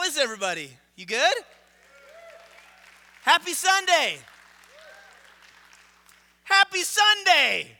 is everybody? You good? Happy Sunday. Happy Sunday.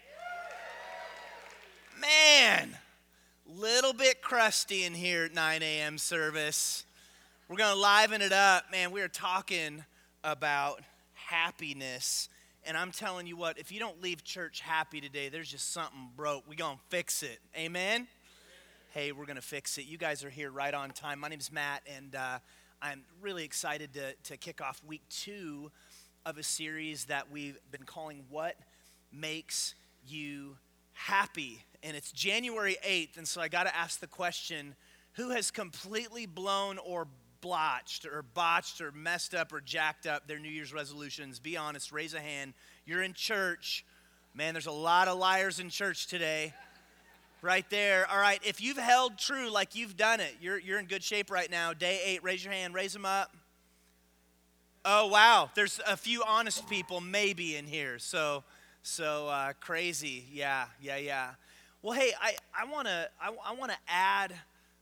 Man, little bit crusty in here at 9 a.m. service. We're going to liven it up. Man, we are talking about happiness. And I'm telling you what, if you don't leave church happy today, there's just something broke. We're going to fix it. Amen? Hey, we're going to fix it. You guys are here right on time. My name is Matt, and I'm really excited to kick off week 2 of a series that we've been calling What Makes You Happy? And it's January 8th, and so I got to ask the question, who has completely blown or botched or messed up or jacked up their New Year's resolutions? Be honest, raise a hand. You're in church. Man, there's a lot of liars in church today. Right there. All right, if you've held true like you've done it, you're in good shape right now. Day 8, raise your hand, raise them up. Oh, wow, there's a few honest people maybe in here, so crazy, yeah. Well, hey, I want to add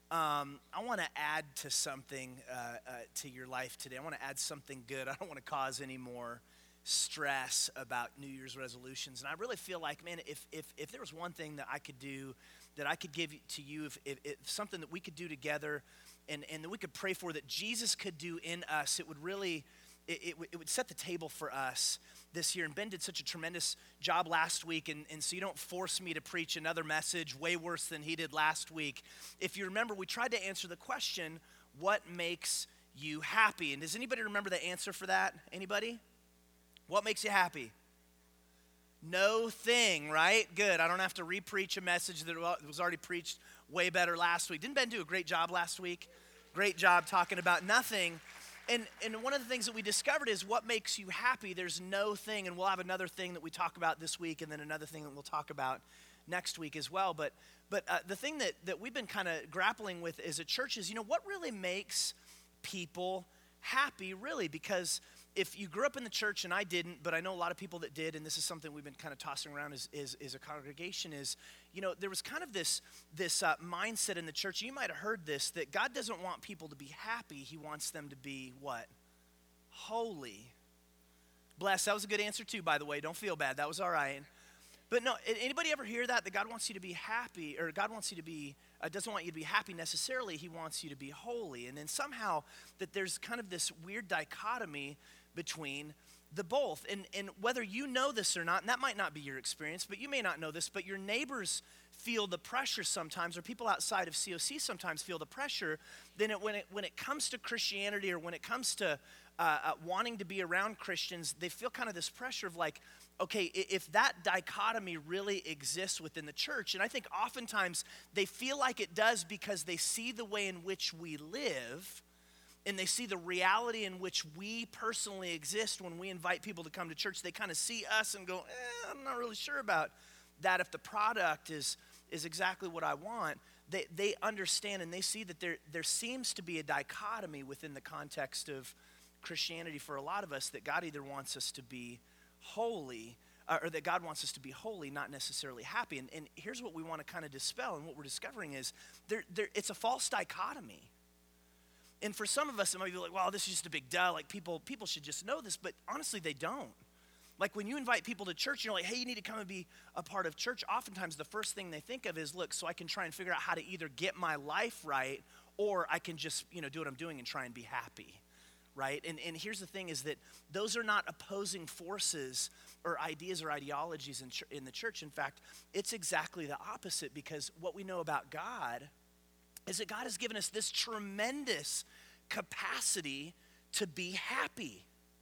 to something to your life today. I want to add something good. I don't want to cause any more stress about New Year's resolutions. And I really feel like, man, if there was one thing that I could do, that I could give to you, if something that we could do together and that we could pray for, that Jesus could do in us, it would really, it would set the table for us this year. And Ben did such a tremendous job last week, and so you don't force me to preach another message way worse than he did last week. If you remember, we tried to answer the question, what makes you happy? And does anybody remember the answer for that? Anybody? What makes you happy? No thing, right? Good. I don't have to re-preach a message that was already preached way better last week. Didn't Ben do a great job last week? Great job talking about nothing. And one of the things that we discovered is what makes you happy. There's no thing, and we'll have another thing that we talk about this week, and then another thing that we'll talk about next week as well. But the thing that we've been kind of grappling with as a church is, what really makes people happy, really? Because if you grew up in the church, and I didn't, but I know a lot of people that did, and this is something we've been kind of tossing around as a congregation, is, there was kind of this mindset in the church. You might have heard this, that God doesn't want people to be happy. He wants them to be what? Holy. Blessed. That was a good answer too, by the way. Don't feel bad. That was all right. But no, anybody ever hear that God wants you to be happy, or God wants you to be, doesn't want you to be happy necessarily. He wants you to be holy. And then somehow that there's kind of this weird dichotomy between the both. And whether you know this or not, and that might not be your experience, but you may not know this, but your neighbors feel the pressure sometimes, or people outside of COC sometimes feel the pressure, then when it comes to Christianity, or when it comes to wanting to be around Christians, they feel kind of this pressure of like, okay, if that dichotomy really exists within the church, and I think oftentimes they feel like it does because they see the way in which we live, and they see the reality in which we personally exist when we invite people to come to church. They kind of see us and go, I'm not really sure about that. If the product is exactly what I want, they understand and they see that there seems to be a dichotomy within the context of Christianity for a lot of us, that God either wants us to be holy, or that God wants us to be holy, not necessarily happy. And here's what we want to kind of dispel, and what we're discovering is it's a false dichotomy. And for some of us, it might be like, well, this is just a big duh. Like people should just know this, but honestly, they don't. Like when you invite people to church, you're like, hey, you need to come and be a part of church. Oftentimes, the first thing they think of is, look, so I can try and figure out how to either get my life right, or I can just, do what I'm doing and try and be happy, right? And here's the thing is that those are not opposing forces or ideas or ideologies in the church. In fact, it's exactly the opposite, because what we know about God is that God has given us this tremendous capacity to be happy.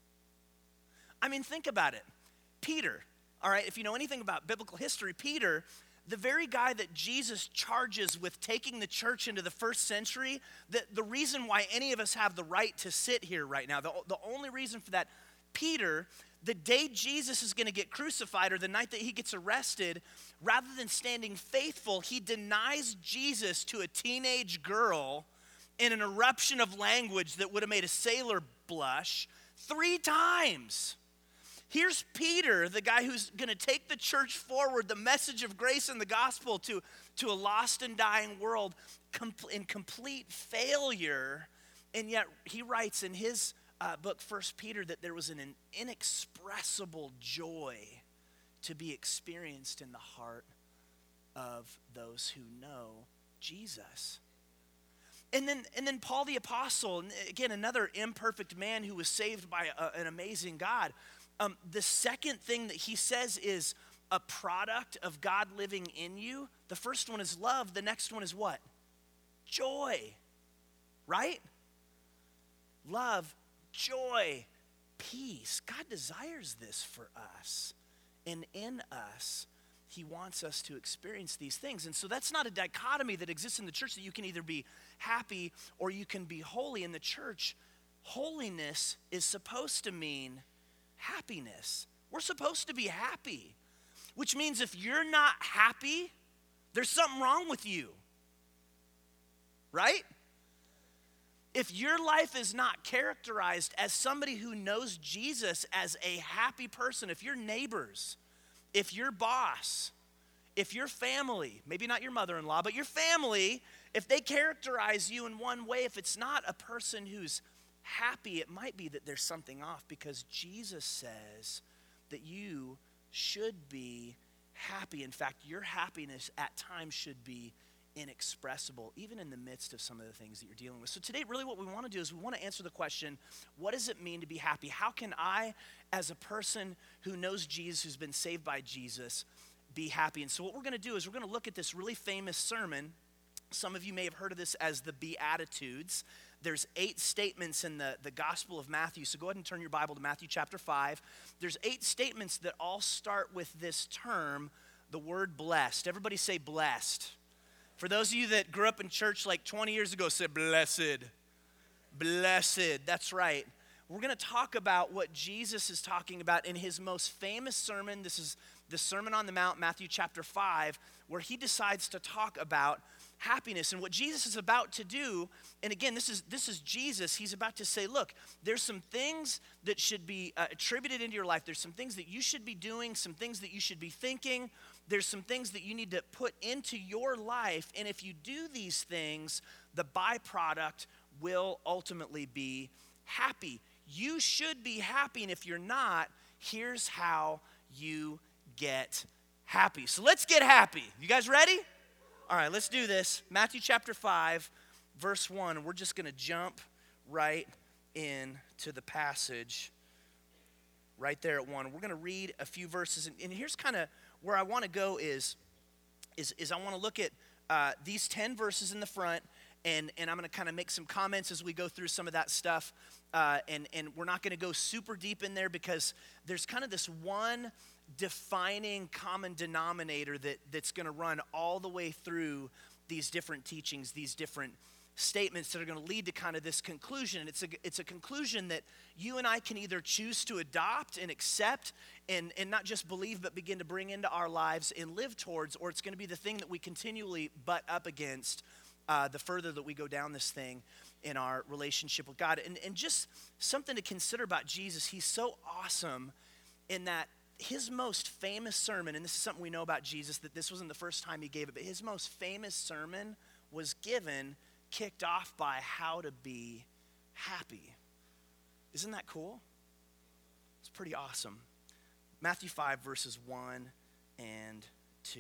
I mean, think about it. Peter, all right, if you know anything about biblical history, Peter, the very guy that Jesus charges with taking the church into the first century, the reason why any of us have the right to sit here right now, the only reason for that, Peter, the day Jesus is going to get crucified, or the night that he gets arrested, rather than standing faithful, he denies Jesus to a teenage girl in an eruption of language that would have made a sailor blush 3 times. Here's Peter, the guy who's going to take the church forward, the message of grace and the gospel to a lost and dying world in complete failure. And yet he writes in his book, 1 Peter, that there was an inexpressible joy to be experienced in the heart of those who know Jesus. And then Paul the Apostle, and again, another imperfect man who was saved by an amazing God. The second thing that he says is a product of God living in you. The first one is love. The next one is what? Joy, right? Love, joy, peace. God desires this for us. And in us, he wants us to experience these things. And so that's not a dichotomy that exists in the church, that you can either be happy or you can be holy. In the church, holiness is supposed to mean happiness. We're supposed to be happy, which means if you're not happy, there's something wrong with you, right? If your life is not characterized as somebody who knows Jesus as a happy person, if your neighbors, if your boss, if your family, maybe not your mother-in-law, but your family, if they characterize you in one way, if it's not a person who's happy, it might be that there's something off, because Jesus says that you should be happy. In fact, your happiness at times should be inexpressible, even in the midst of some of the things that you're dealing with. So today, really what we want to do is we want to answer the question, what does it mean to be happy? How can I, as a person who knows Jesus, who's been saved by Jesus, be happy? And so what we're going to do is we're going to look at this really famous sermon. Some of you may have heard of this as the Beatitudes. There's 8 statements in the Gospel of Matthew. So go ahead and turn your Bible to Matthew chapter 5. There's 8 statements that all start with this term, the word blessed. Everybody say blessed. For those of you that grew up in church like 20 years ago, say blessed. Blessed, that's right. We're going to talk about what Jesus is talking about in his most famous sermon. This is the Sermon on the Mount, Matthew chapter 5, where he decides to talk about happiness. And what Jesus is about to do, and again, this is Jesus. He's about to say, look, there's some things that should be attributed into your life. There's some things that you should be doing, some things that you should be thinking. There's some things that you need to put into your life. And if you do these things, the byproduct will ultimately be happy. You should be happy. And if you're not, here's how you get happy. So let's get happy. You guys ready? All right, let's do this. Matthew chapter 5, verse 1. We're just going to jump right into the passage right there at 1. We're going to read a few verses. And here's kind of where I want to go is I want to look at these 10 verses in the front, and I'm going to kind of make some comments as we go through some of that stuff. And we're not going to go super deep in there because there's kind of this one defining common denominator that's going to run all the way through these different teachings, these different statements that are going to lead to kind of this conclusion. And it's a conclusion that you and I can either choose to adopt and accept and not just believe, but begin to bring into our lives and live towards, or it's going to be the thing that we continually butt up against the further that we go down this thing in our relationship with God. And just something to consider about Jesus, he's so awesome in that his most famous sermon, and this is something we know about Jesus, that this wasn't the first time he gave it, but his most famous sermon was kicked off by how to be happy. Isn't that cool? It's pretty awesome. Matthew 5, verses 1 and 2.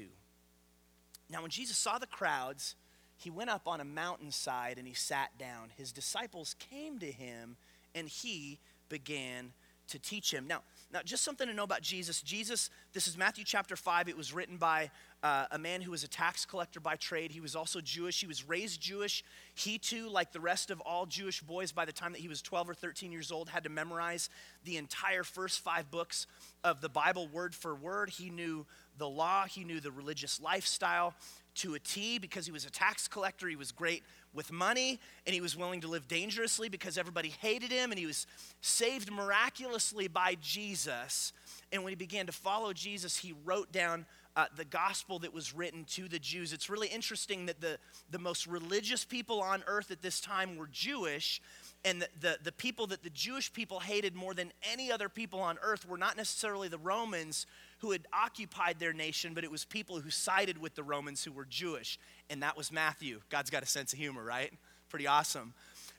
Now, when Jesus saw the crowds, he went up on a mountainside and he sat down. His disciples came to him and he began to teach him. Now, just something to know about Jesus. Jesus, this is Matthew chapter 5. It was written by a man who was a tax collector by trade. He was also Jewish. He was raised Jewish. He too, like the rest of all Jewish boys, by the time that he was 12 or 13 years old, had to memorize the entire first 5 books of the Bible word for word. He knew the law. He knew the religious lifestyle to a T. Because he was a tax collector, he was great with money, and he was willing to live dangerously because everybody hated him, and he was saved miraculously by Jesus. And when he began to follow Jesus, he wrote down the gospel that was written to the Jews. It's really interesting that the most religious people on earth at this time were Jewish, and the people that the Jewish people hated more than any other people on earth were not necessarily the Romans who had occupied their nation, but it was people who sided with the Romans who were Jewish, and that was Matthew. God's got a sense of humor, right? Pretty awesome.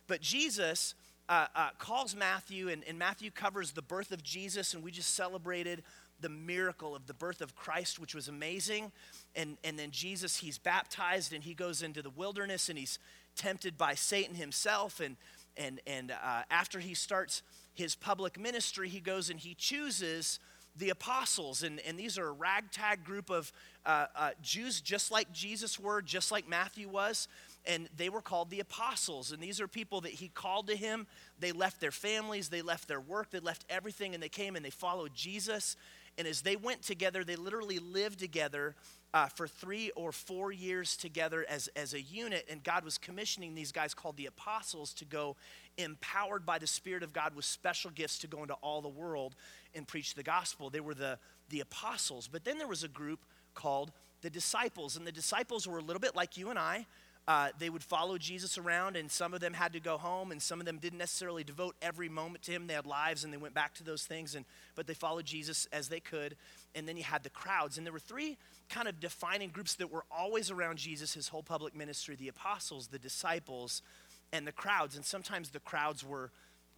But Jesus calls Matthew, and Matthew covers the birth of Jesus, and we just celebrated the miracle of the birth of Christ, which was amazing. And then Jesus, he's baptized, and he goes into the wilderness, and he's tempted by Satan himself. And after he starts his public ministry, he goes and he chooses the apostles. And these are a ragtag group of Jews, just like Jesus were, just like Matthew was. And they were called the apostles. And these are people that he called to him. They left their families, they left their work, they left everything, and they came and they followed Jesus. And as they went together, they literally lived together for 3 or 4 years together as a unit. And God was commissioning these guys called the apostles to go, empowered by the Spirit of God with special gifts, to go into all the world and preach the gospel. They were the apostles. But then there was a group called the disciples. And the disciples were a little bit like you and I. They would follow Jesus around, and some of them had to go home, and some of them didn't necessarily devote every moment to him. They had lives, and they went back to those things, but they followed Jesus as they could. And then you had the crowds, and there were 3 kind of defining groups that were always around Jesus, his whole public ministry: the apostles, the disciples, and the crowds. And sometimes the crowds were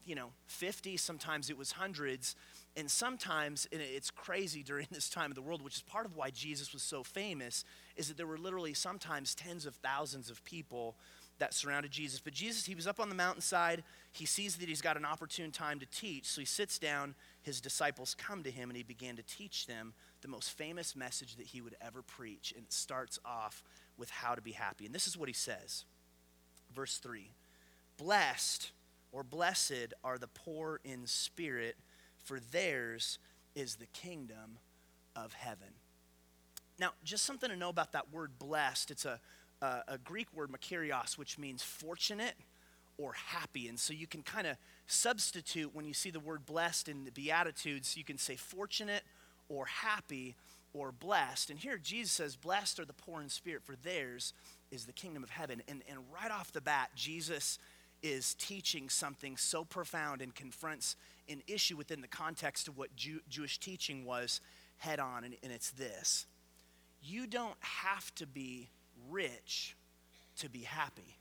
50, sometimes it was hundreds, and sometimes, and it's crazy during this time of the world, which is part of why Jesus was so famous, is that there were literally sometimes tens of thousands of people that surrounded Jesus. But Jesus, he was up on the mountainside, he sees that he's got an opportune time to teach, so he sits down, his disciples come to him, and he began to teach them the most famous message that he would ever preach, and it starts off with how to be happy. And this is what he says, verse 3, "Blessed," or blessed, "are the poor in spirit, for theirs is the kingdom of heaven." Now, just something to know about that word blessed. It's a Greek word, makarios, which means fortunate or happy. And so you can kind of substitute when you see the word blessed in the Beatitudes, you can say fortunate or happy or blessed. And here Jesus says, "Blessed are the poor in spirit, for theirs is the kingdom of heaven." And right off the bat, Jesus is teaching something so profound and confronts an issue within the context of what Jewish teaching was head on, and it's this: you don't have to be rich to be happy.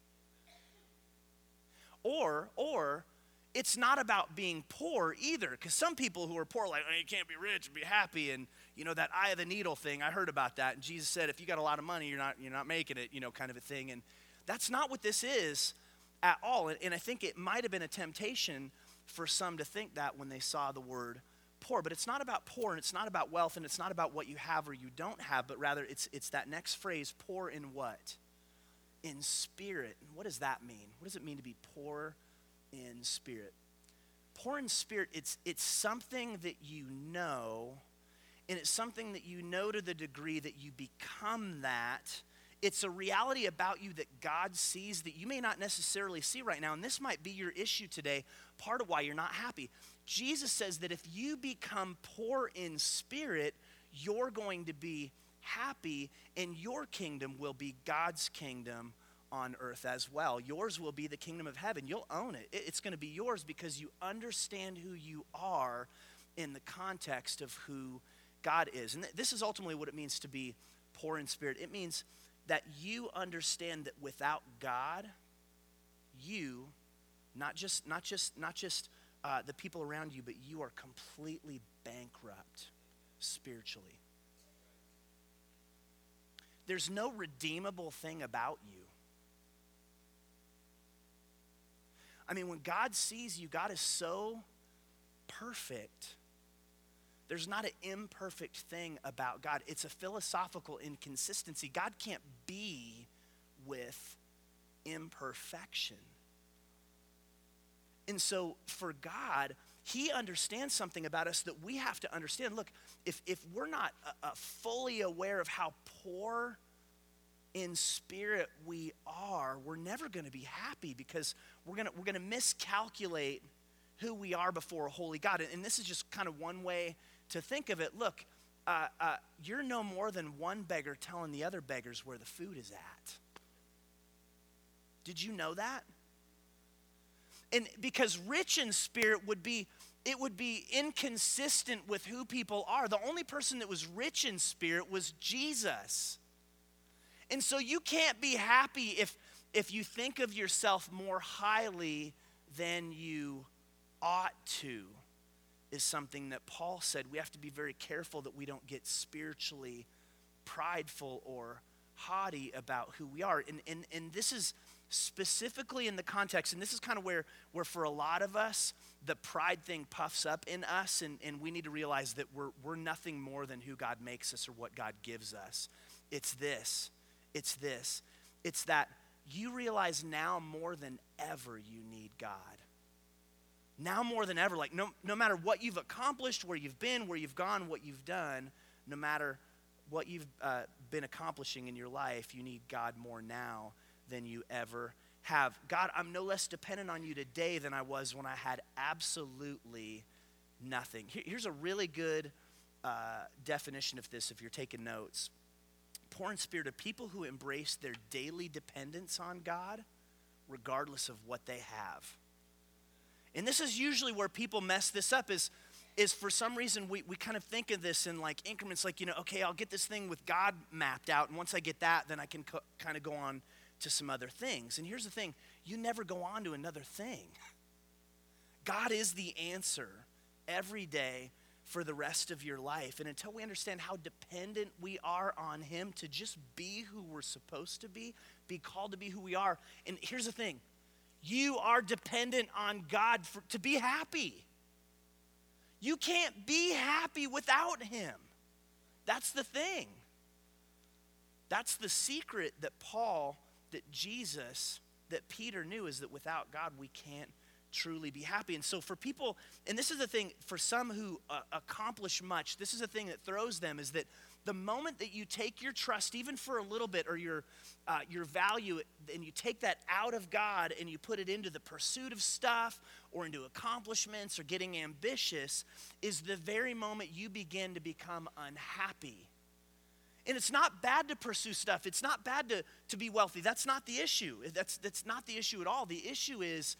Or it's not about being poor either, because some people who are poor are like, "Oh, you can't be rich and be happy," and that eye of the needle thing, I heard about that, and Jesus said, if you got a lot of money, you're not making it, kind of a thing. And that's not what this is at all. And I think it might have been a temptation for some to think that when they saw the word poor. But it's not about poor, and it's not about wealth, and it's not about what you have or you don't have, but rather it's that next phrase, poor in what? In spirit. And what does that mean? What does it mean to be poor in spirit? Poor in spirit, it's something that you know, and it's something that you know to the degree that you become that. It's a reality about you that God sees that you may not necessarily see right now. And this might be your issue today, part of why you're not happy. Jesus says that if you become poor in spirit, you're going to be happy, and your kingdom will be God's kingdom on earth as well. Yours will be the kingdom of heaven. You'll own it. It's going to be yours because you understand who you are in the context of who God is. And this is ultimately what it means to be poor in spirit. It means that you understand that without God, you, not just the people around you, but you are completely bankrupt spiritually. There's no redeemable thing about you. I mean, when God sees you, God is so perfect. There's not an imperfect thing about God. It's a philosophical inconsistency. God can't be with imperfection. And so for God, he understands something about us that we have to understand. Look, if we're not fully aware of how poor in spirit we are, we're never going to be happy, because we're going to miscalculate who we are before a holy God. And this is just kind of one way to think of it. Look, you're no more than one beggar telling the other beggars where the food is at. Did you know that? And because rich in spirit would be inconsistent with who people are. The only person that was rich in spirit was Jesus. And so you can't be happy if you think of yourself more highly than you ought to, is something that Paul said. We have to be very careful that we don't get spiritually prideful or haughty about who we are. And this is specifically in the context, and this is kind of where for a lot of us, the pride thing puffs up in us, and we need to realize that we're nothing more than who God makes us or what God gives us. It's this. It's that you realize now more than ever you need God. Now more than ever, like no matter what you've accomplished, where you've been, where you've gone, what you've done, no matter what you've been accomplishing in your life, you need God more now than you ever have. God, I'm no less dependent on you today than I was when I had absolutely nothing. Here's a really good definition of this if you're taking notes. Poor in spirit are people who embrace their daily dependence on God regardless of what they have. And this is usually where people mess this up is for some reason we kind of think of this in like increments, like, okay, I'll get this thing with God mapped out, and once I get that, then I can kind of go on to some other things. And here's the thing, you never go on to another thing. God is the answer every day for the rest of your life. And until we understand how dependent we are on him to just be who we're supposed to be called to be who we are. And here's the thing, you are dependent on God to be happy. You can't be happy without him. That's the thing. That's the secret that Jesus, that Peter knew, is that without God we can't truly be happy. And so for people, and this is the thing, for some who accomplish much, this is the thing that throws them, is that the moment that you take your trust, even for a little bit, or your value, and you take that out of God and you put it into the pursuit of stuff or into accomplishments or getting ambitious, is the very moment you begin to become unhappy. And it's not bad to pursue stuff. It's not bad to be wealthy. That's not the issue. That's not the issue at all. The issue is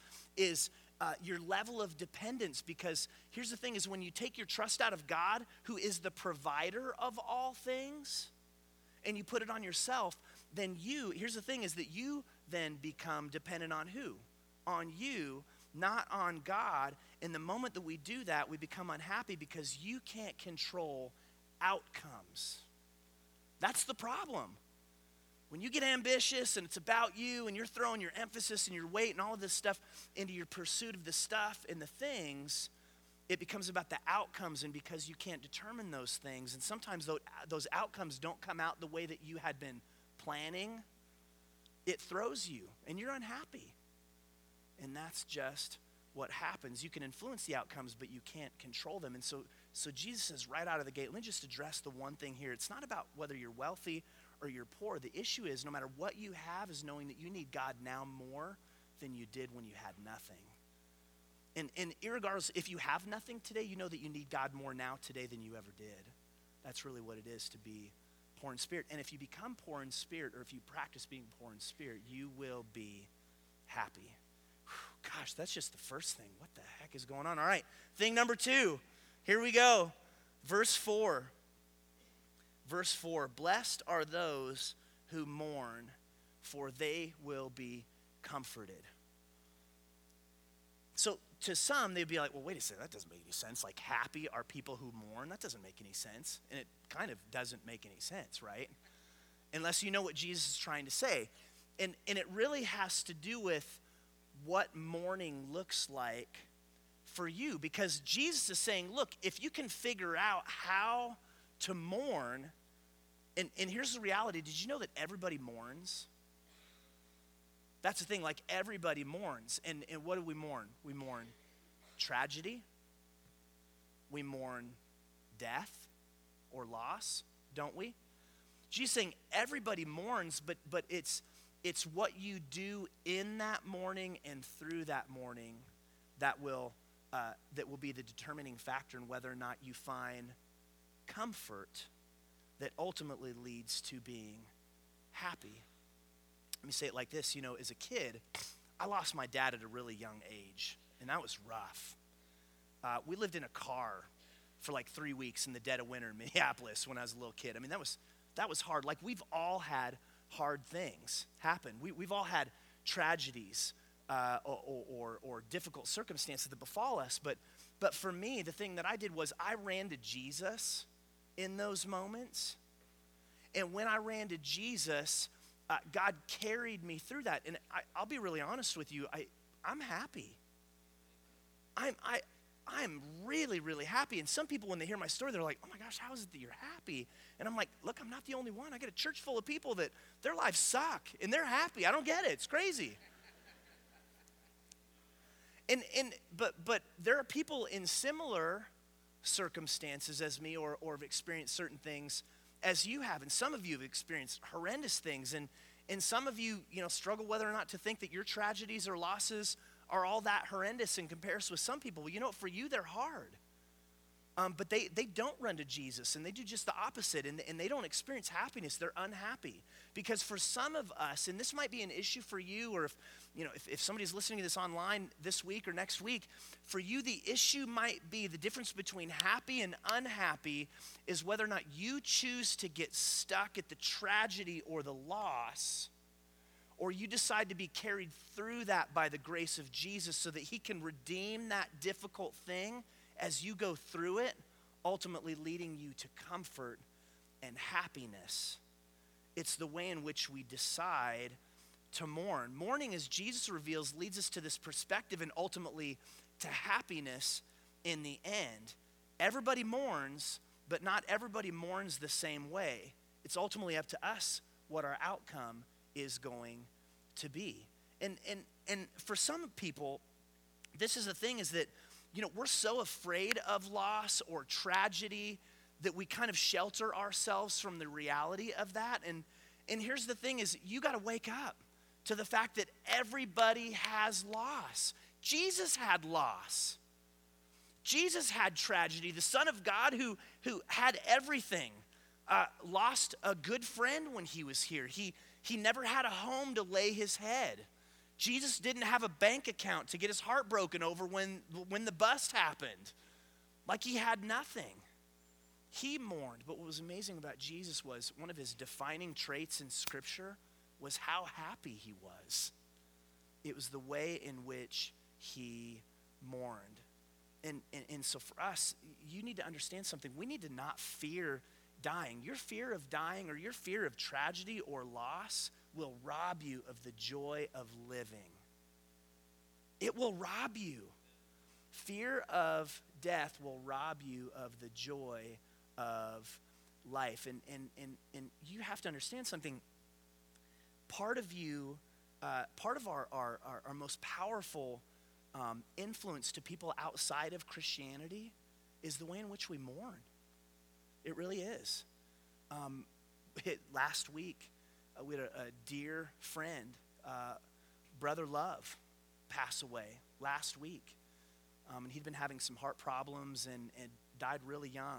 your level of dependence, because here's the thing, is when you take your trust out of God, who is the provider of all things, and you put it on yourself, then here's the thing, is that you then become dependent on who? On you, not on God. And the moment that we do that, we become unhappy because you can't control outcomes. That's the problem. When you get ambitious and it's about you and you're throwing your emphasis and your weight and all of this stuff into your pursuit of the stuff and the things, it becomes about the outcomes, and because you can't determine those things, and sometimes those outcomes don't come out the way that you had been planning, it throws you and you're unhappy. And that's just what happens. You can influence the outcomes, but you can't control them. And so Jesus says right out of the gate, let me just address the one thing here. It's not about whether you're wealthy or you're poor. The issue is, no matter what you have, is knowing that you need God now more than you did when you had nothing. And irregardless, if you have nothing today, you know that you need God more now today than you ever did. That's really what it is to be poor in spirit. And if you become poor in spirit, or if you practice being poor in spirit, you will be happy. Whew, gosh, that's just the first thing. What the heck is going on? All right, thing number 2. Here we go. Verse 4. Verse 4, blessed are those who mourn, for they will be comforted. So to some, they'd be like, well, wait a second, that doesn't make any sense. Like, happy are people who mourn? That doesn't make any sense. And it kind of doesn't make any sense, right? Unless you know what Jesus is trying to say. And it really has to do with what mourning looks like for you. Because Jesus is saying, look, if you can figure out how to mourn, and here's the reality. Did you know that everybody mourns? That's the thing, like, everybody mourns. And what do we mourn? We mourn tragedy. We mourn death or loss, don't we? Jesus is saying everybody mourns, but it's what you do in that mourning and through that mourning that will be the determining factor in whether or not you find comfort that ultimately leads to being happy. Let me say it like this. As a kid, I lost my dad at a really young age, and that was rough. We lived in a car for like 3 weeks in the dead of winter in Minneapolis when I was a little kid. I mean, that was hard. Like, we've all had hard things happen. We've all had tragedies or difficult circumstances that befall us. But for me, the thing that I did was I ran to Jesus in those moments. And when I ran to Jesus, God carried me through that. And I'll be really honest with you, I'm happy. I'm really, really happy. And some people, when they hear my story, they're like, oh my gosh, how is it that you're happy? And I'm like, look, I'm not the only one. I got a church full of people that their lives suck, and they're happy. I don't get it. It's crazy. But there are people in similar circumstances as me or have experienced certain things as you have. And some of you have experienced horrendous things. And some of you, struggle whether or not to think that your tragedies or losses are all that horrendous in comparison with some people. Well, for you, they're hard. But they don't run to Jesus, and they do just the opposite, and they don't experience happiness. They're unhappy. Because for some of us, and this might be an issue for you, or if somebody's listening to this online this week or next week, for you the issue might be the difference between happy and unhappy is whether or not you choose to get stuck at the tragedy or the loss, or you decide to be carried through that by the grace of Jesus so that he can redeem that difficult thing as you go through it, ultimately leading you to comfort and happiness. It's the way in which we decide to mourn. Mourning, as Jesus reveals, leads us to this perspective and ultimately to happiness in the end. Everybody mourns, but not everybody mourns the same way. It's ultimately up to us what our outcome is going to be. And for some people, this is the thing, is that we're so afraid of loss or tragedy that we kind of shelter ourselves from the reality of that. And here's the thing is, you got to wake up to the fact that everybody has loss. Jesus had loss. Jesus had tragedy. The Son of God who had everything lost a good friend when he was here. He never had a home to lay his head. Jesus didn't have a bank account to get his heart broken over when the bust happened. Like he had nothing. He mourned. But what was amazing about Jesus was one of his defining traits in Scripture was how happy he was. It was the way in which he mourned. And so for us, you need to understand something. We need to not fear dying. Your fear of dying or your fear of tragedy or loss will rob you of the joy of living. It will rob you. Fear of death will rob you of the joy of life. And you have to understand something. Part of you, part of our most powerful influence to people outside of Christianity is the way in which we mourn. It really is. Last week, we had a dear friend, Brother Love, pass away last week. And he'd been having some heart problems and died really young.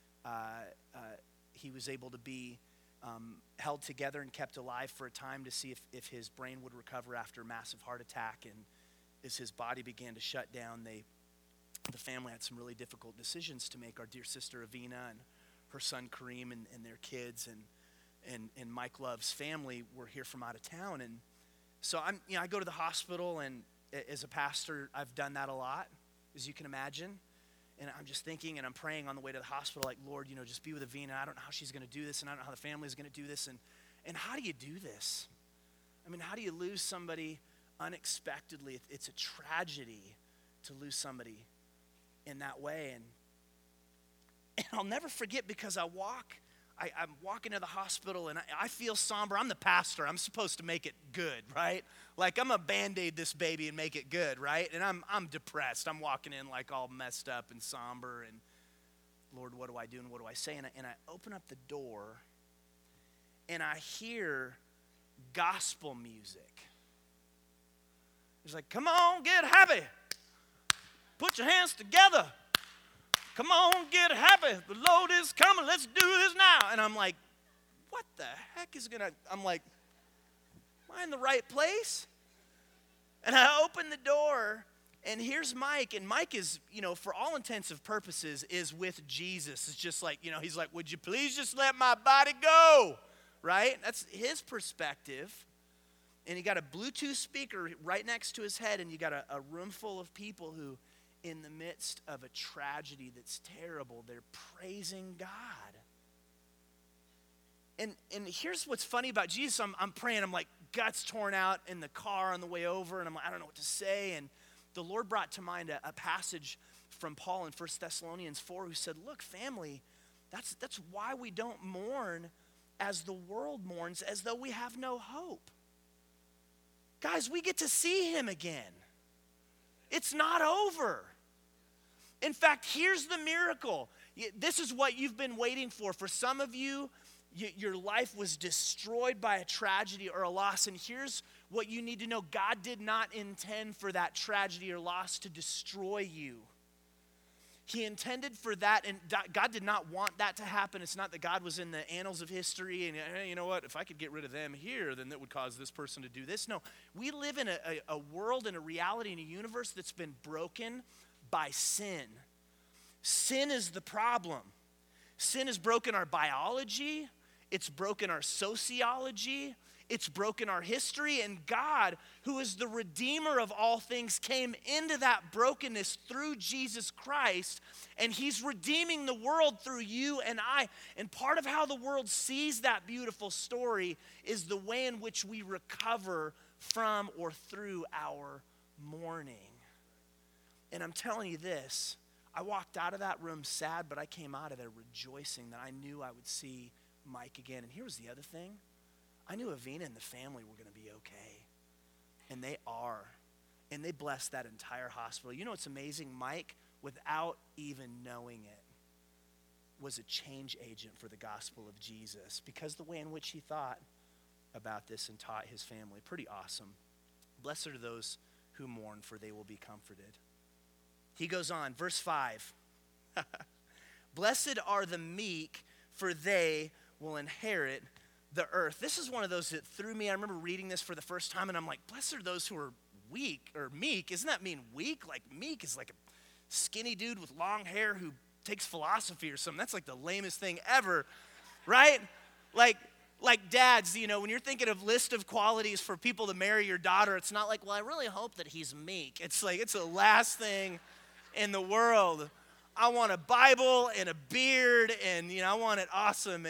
He was able to be held together and kept alive for a time to see if his brain would recover after a massive heart attack. And as his body began to shut down, the family had some really difficult decisions to make. Our dear sister Avina and her son Kareem and their kids and Mike Love's family were here from out of town. And so I go to the hospital, and as a pastor, I've done that a lot, as you can imagine. And I'm just thinking, and I'm praying on the way to the hospital, like, Lord, just be with Avina. I don't know how she's going to do this, and I don't know how the family is going to do this. And how do you do this? I mean, how do you lose somebody unexpectedly? It's a tragedy to lose somebody in that way. And I'll never forget, because I'm walking to the hospital, and I feel somber. I'm the pastor. I'm supposed to make it good, right? Like, I'm a Band-Aid this baby and make it good, right? And I'm depressed. I'm walking in like all messed up and somber, and Lord, what do I do and what do I say? And I open up the door, and I hear gospel music. It's like, come on, get happy. Put your hands together. Come on, get happy. The Lord is coming. Let's do this now. And I'm like, what the heck is going to, I'm like, am I in the right place? And I open the door, and here's Mike. And Mike is, for all intents and purposes, is with Jesus. It's just like, he's like, would you please just let my body go? right? That's his perspective. And he got a Bluetooth speaker right next to his head, and you got a room full of people who, in the midst of a tragedy that's terrible, they're praising God. And here's what's funny about Jesus. I'm praying. I'm like guts torn out in the car on the way over, and I'm like, I don't know what to say. And the Lord brought to mind a passage from Paul in 1 Thessalonians 4 who said, look, family, that's why we don't mourn as the world mourns, as though we have no hope. Guys, we get to see him again. It's not over. In fact, here's the miracle. This is what you've been waiting for. For some of you, your life was destroyed by a tragedy or a loss, and here's what you need to know. God did not intend for that tragedy or loss to destroy you. He intended for that, and God did not want that to happen. It's not that God was in the annals of history and, hey, you know what, if I could get rid of them here, then that would cause this person to do this. No, we live in a world and a reality and a universe that's been broken by sin. Sin is the problem. Sin has broken our biology. It's broken our sociology. It's broken our history. And God, who is the Redeemer of all things, came into that brokenness through Jesus Christ. And he's redeeming the world through you and I. And part of how the world sees that beautiful story is the way in which we recover from or through our mourning. And I'm telling you this, I walked out of that room sad, but I came out of there rejoicing that I knew I would see Mike again. And here was the other thing. I knew Avina and the family were going to be okay. And they are. And they blessed that entire hospital. You know what's amazing? Mike, without even knowing it, was a change agent for the gospel of Jesus because the way in which he thought about this and taught his family. Pretty awesome. Blessed are those who mourn, for they will be comforted. He goes on, verse 5. Blessed are the meek, for they will inherit the earth. This is one of those that threw me. I remember reading this for the first time, and I'm like, blessed are those who are weak, or meek. Doesn't that mean weak? Like meek is like a skinny dude with long hair who takes philosophy or something. That's like the lamest thing ever, right? Like dads, you know, when you're thinking of list of qualities for people to marry your daughter, it's not like, well, I really hope that he's meek. It's like, it's the last thing in the world. I want a Bible and a beard, and, you know, I want it awesome.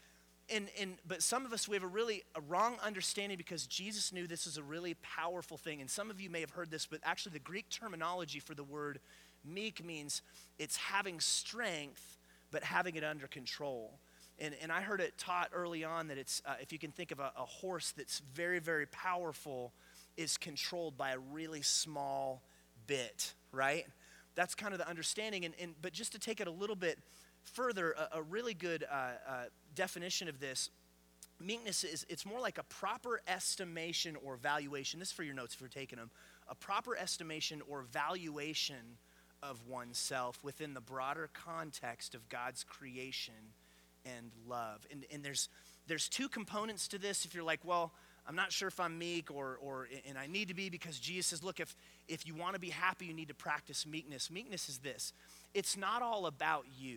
But some of us, we have a wrong understanding because Jesus knew this is a really powerful thing. And some of you may have heard this, but actually the Greek terminology for the word meek means it's having strength, but having it under control. And I heard it taught early on that it's, if you can think of a horse that's very, very powerful, is controlled by a really small bit, right? That's kind of the understanding. But just to take it a little bit further, a really good definition of this, meekness it's more like a proper estimation or valuation. This is for your notes if you're taking them. A proper estimation or valuation of oneself within the broader context of God's creation and love. And there's two components to this. If you're like, well, I'm not sure if I'm meek and I need to be, because Jesus says, look, if you want to be happy, you need to practice meekness. Meekness is this. It's not all about you.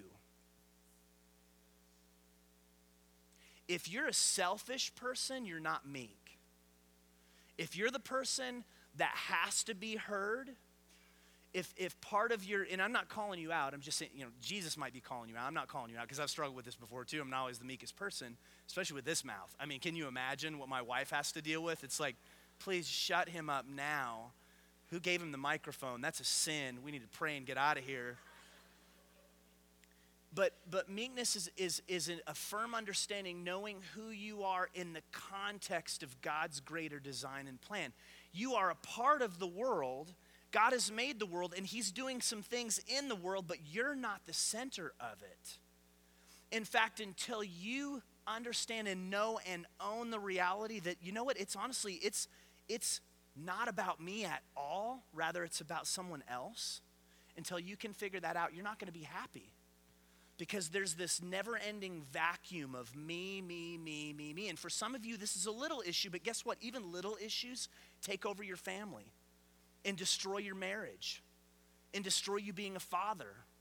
If you're a selfish person, you're not meek. If you're the person that has to be heard, if part of your, and I'm not calling you out, I'm just saying, you know, Jesus might be calling you out. I'm not calling you out because I've struggled with this before too. I'm not always the meekest person, especially with this mouth. I mean, can you imagine what my wife has to deal with? It's like, please shut him up now. Who gave him the microphone? That's a sin. We need to pray and get out of here. But meekness is a firm understanding, knowing who you are in the context of God's greater design and plan. You are a part of the world. God has made the world, and he's doing some things in the world, but you're not the center of it. In fact, until you understand and know and own the reality that, you know what, it's honestly, it's not about me at all. Rather, it's about someone else. Until you can figure that out, you're not going to be happy. Because there's this never-ending vacuum of me. And for some of you, this is a little issue, but guess what? Even little issues take over your family and destroy your marriage and destroy you being a father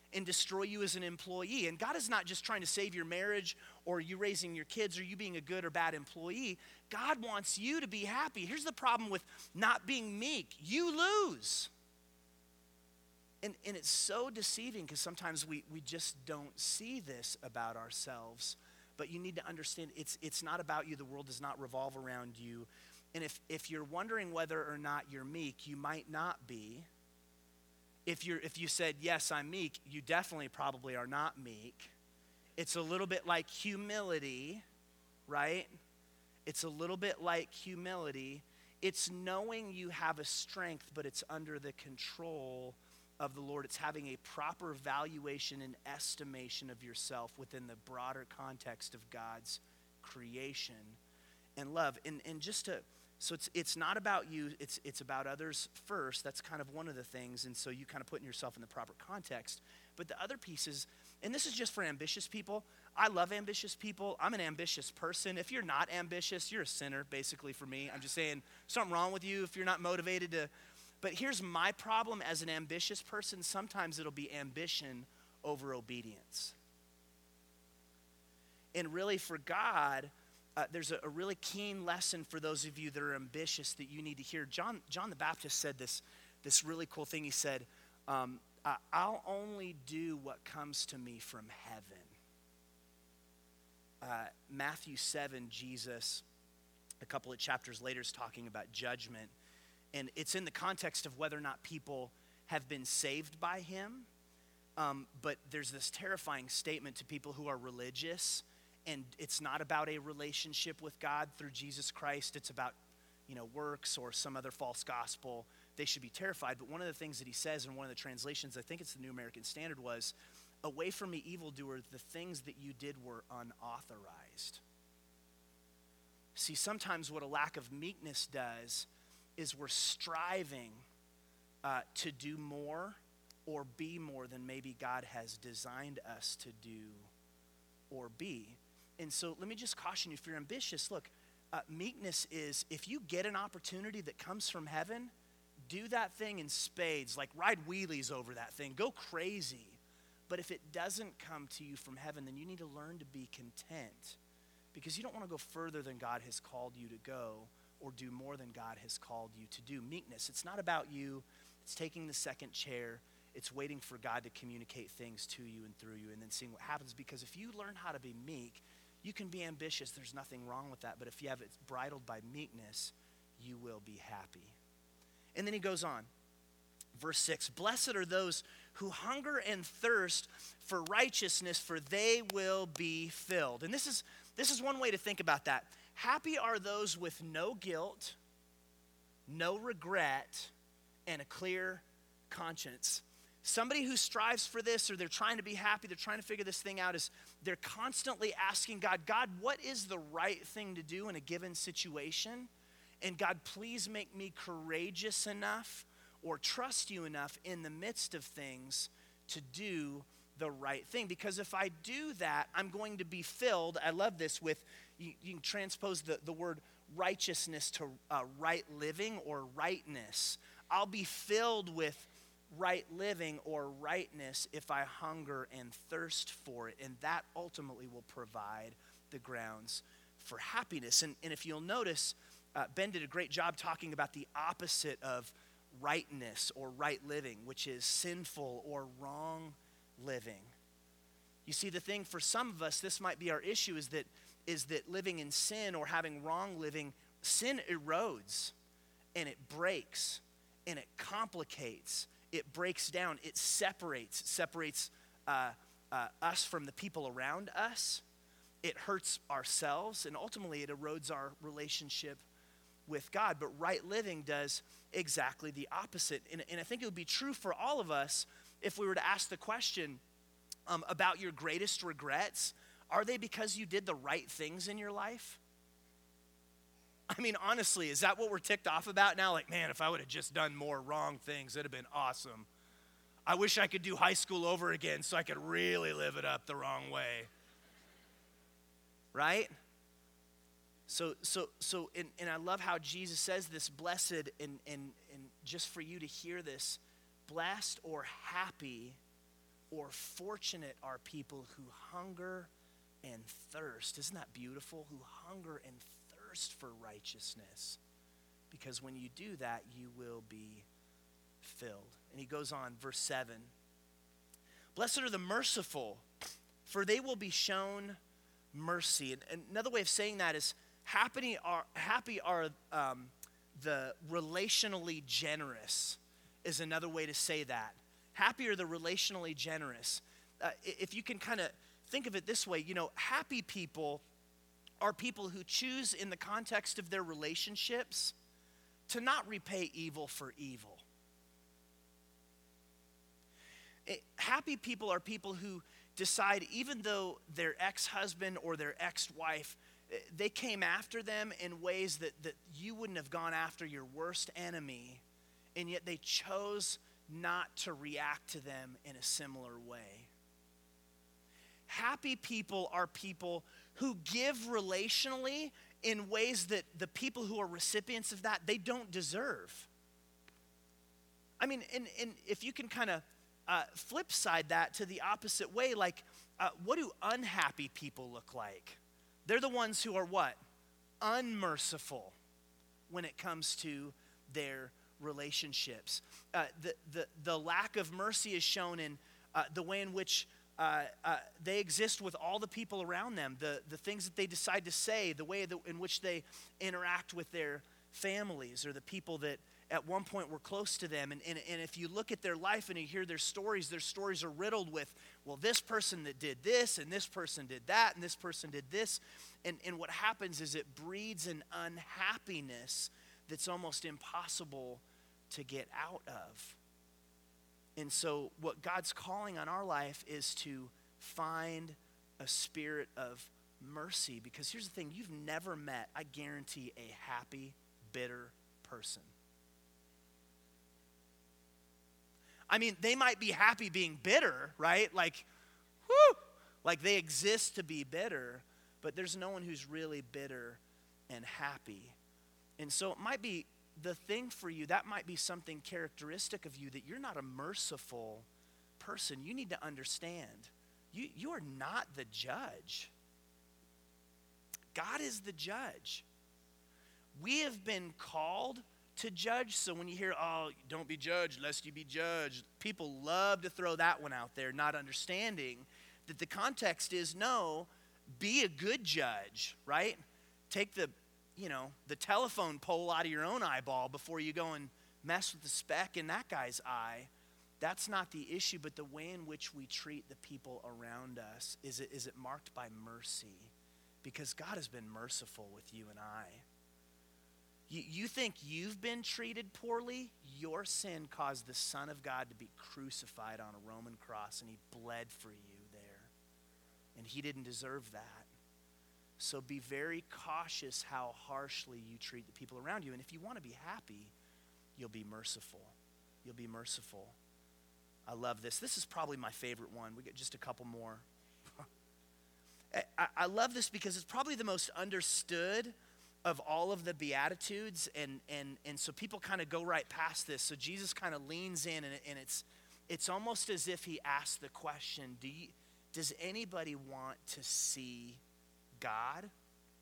and destroy you as an employee. And God is not just trying to save your marriage or you raising your kids or you being a good or bad employee. God wants you to be happy. Here's the problem with not being meek. You lose. And it's so deceiving because sometimes we just don't see this about ourselves. But you need to understand it's not about you. The world does not revolve around you. And if you're wondering whether or not you're meek, you might not be. If you said, yes, I'm meek, you definitely probably are not meek. It's a little bit like humility, right? It's a little bit like humility. It's knowing you have a strength, but it's under the control of the Lord. It's having a proper valuation and estimation of yourself within the broader context of God's creation and love. And just to, so it's not about you, it's about others first. That's kind of one of the things. And so you kind of putting yourself in the proper context. But the other piece is, and this is just for ambitious people. I love ambitious people. I'm an ambitious person. If you're not ambitious, you're a sinner, basically, for me. I'm just saying, something wrong with you if you're not motivated to. But here's my problem as an ambitious person. Sometimes it'll be ambition over obedience. And really for God, there's a really keen lesson for those of you that are ambitious that you need to hear. John the Baptist said this really cool thing. He said, I'll only do what comes to me from heaven. Matthew 7, Jesus, a couple of chapters later, is talking about judgment. And it's in the context of whether or not people have been saved by him. But there's this terrifying statement to people who are religious. And it's not about a relationship with God through Jesus Christ. It's about, works or some other false gospel. They should be terrified. But one of the things that he says in one of the translations, I think it's the New American Standard, was, away from me, evildoer, the things that you did were unauthorized. See, sometimes what a lack of meekness does is we're striving to do more or be more than maybe God has designed us to do or be. And so let me just caution you, if you're ambitious, look, meekness is, if you get an opportunity that comes from heaven, do that thing in spades, like ride wheelies over that thing, go crazy. But if it doesn't come to you from heaven, then you need to learn to be content, because you don't want to go further than God has called you to go or do more than God has called you to do. Meekness, it's not about you. It's taking the second chair. It's waiting for God to communicate things to you and through you and then seeing what happens. Because if you learn how to be meek, you can be ambitious. There's nothing wrong with that. But if you have it bridled by meekness, you will be happy. And then he goes on. Verse 6, blessed are those who hunger and thirst for righteousness, for they will be filled. And this is one way to think about that. Happy are those with no guilt, no regret, and a clear conscience. Somebody who strives for this, or they're trying to be happy, they're trying to figure this thing out, is they're constantly asking God, what is the right thing to do in a given situation? And God, please make me courageous enough or trust you enough in the midst of things to do the right thing. Because if I do that, I'm going to be filled. I love this with, you can transpose the word righteousness to right living or rightness. I'll be filled with right living or rightness if I hunger and thirst for it. And that ultimately will provide the grounds for happiness. And if you'll notice, Ben did a great job talking about the opposite of rightness or right living, which is sinful or wrong living. You see, the thing for some of us, this might be our issue, is that living in sin or having wrong living, sin erodes and it breaks and it complicates. It breaks down. It separates us from the people around us. It hurts ourselves, and ultimately it erodes our relationship with God. But right living does exactly the opposite. And I think it would be true for all of us if we were to ask the question about your greatest regrets. Are they because you did the right things in your life? I mean, honestly, is that what we're ticked off about now? Like, man, if I would have just done more wrong things, it'd have been awesome. I wish I could do high school over again so I could really live it up the wrong way. Right? So, I love how Jesus says this, blessed, and just for you to hear this, blessed or happy or fortunate are people who hunger and thirst. Isn't that beautiful? Who hunger and thirst for righteousness. Because when you do that, you will be filled. And he goes on, verse 7. Blessed are the merciful, for they will be shown mercy. And another way of saying that is happy are the relationally generous is another way to say that. Happy are the relationally generous. If you can kind of think of it this way, happy people are people who choose in the context of their relationships to not repay evil for evil. Happy people are people who decide, even though their ex-husband or their ex-wife, they came after them in ways that you wouldn't have gone after your worst enemy, and yet they chose not to react to them in a similar way. Happy people are people who give relationally in ways that the people who are recipients of that, they don't deserve. I mean, and if you can kind of flip side that to the opposite way, like what do unhappy people look like? They're the ones who are what? Unmerciful when it comes to their relationships. The lack of mercy is shown in the way in which they exist with all the people around them, the things that they decide to say, the way in which they interact with their families or the people that at one point were close to them. And if you look at their life and you hear their stories are riddled with, well, this person that did this, and this person did that, and this person did this. And what happens is it breeds an unhappiness that's almost impossible to get out of. And so what God's calling on our life is to find a spirit of mercy. Because here's the thing, you've never met, I guarantee, a happy, bitter person. I mean, they might be happy being bitter, right? Like, whoo! Like they exist to be bitter, but there's no one who's really bitter and happy. And so it might be the thing for you, that might be something characteristic of you, that you're not a merciful person. You need to understand, you are not the judge. God is the judge. We have been called to judge. So when you hear, oh, don't be judged lest you be judged, people love to throw that one out there, not understanding that the context is, no, be a good judge, right? Take the telephone pole out of your own eyeball before you go and mess with the speck in that guy's eye. That's not the issue, but the way in which we treat the people around us, is it marked by mercy? Because God has been merciful with you and I. You think you've been treated poorly? Your sin caused the Son of God to be crucified on a Roman cross, and he bled for you there. And he didn't deserve that. So be very cautious how harshly you treat the people around you. And if you want to be happy, you'll be merciful. You'll be merciful. I love this. This is probably my favorite one. We get just a couple more. I love this because it's probably the most understood of all of the Beatitudes, and so people kind of go right past this. So Jesus kind of leans in, and it's almost as if he asked the question, does anybody want to see God?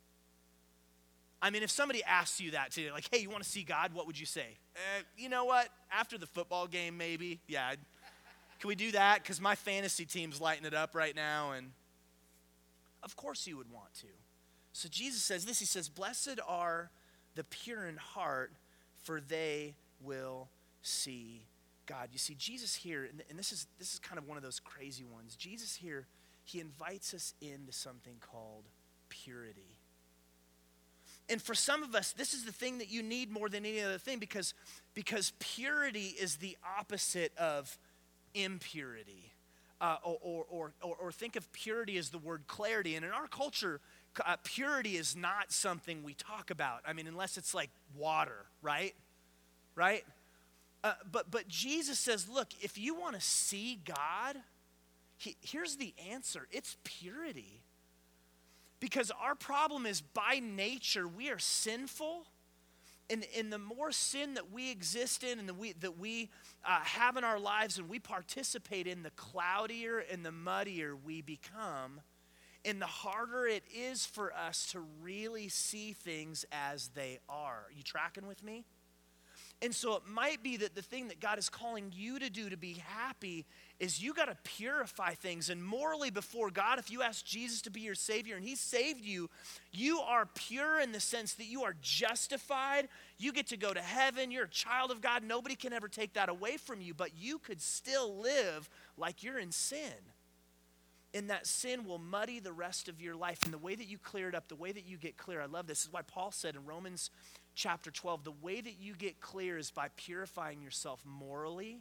I mean, if somebody asks you that today, like, hey, you want to see God? What would you say? You know what? After the football game, maybe. Yeah, can we do that? Because my fantasy team's lighting it up right now, and of course you would want to. So Jesus says this, he says, blessed are the pure in heart, for they will see God. You see, Jesus here, and this is kind of one of those crazy ones. Jesus here, he invites us into something called purity. And for some of us, this is the thing that you need more than any other thing, because purity is the opposite of impurity. Or think of purity as the word clarity. And in our culture, purity is not something we talk about. I mean, unless it's like water, right? Right? But Jesus says, look, if you want to see God, here's the answer. It's purity. Because our problem is, by nature, we are sinful, And the more sin that we exist in and that we have in our lives and we participate in, the cloudier and the muddier we become, and the harder it is for us to really see things as they are. You tracking with me? And so it might be that the thing that God is calling you to do to be happy is you got to purify things. And morally before God, if you ask Jesus to be your Savior and He saved you, you are pure in the sense that you are justified. You get to go to heaven. You're a child of God. Nobody can ever take that away from you, but you could still live like you're in sin. And that sin will muddy the rest of your life. And the way that you clear it up, the way that you get clear, I love this. This is why Paul said in Romans chapter 12, the way that you get clear is by purifying yourself morally,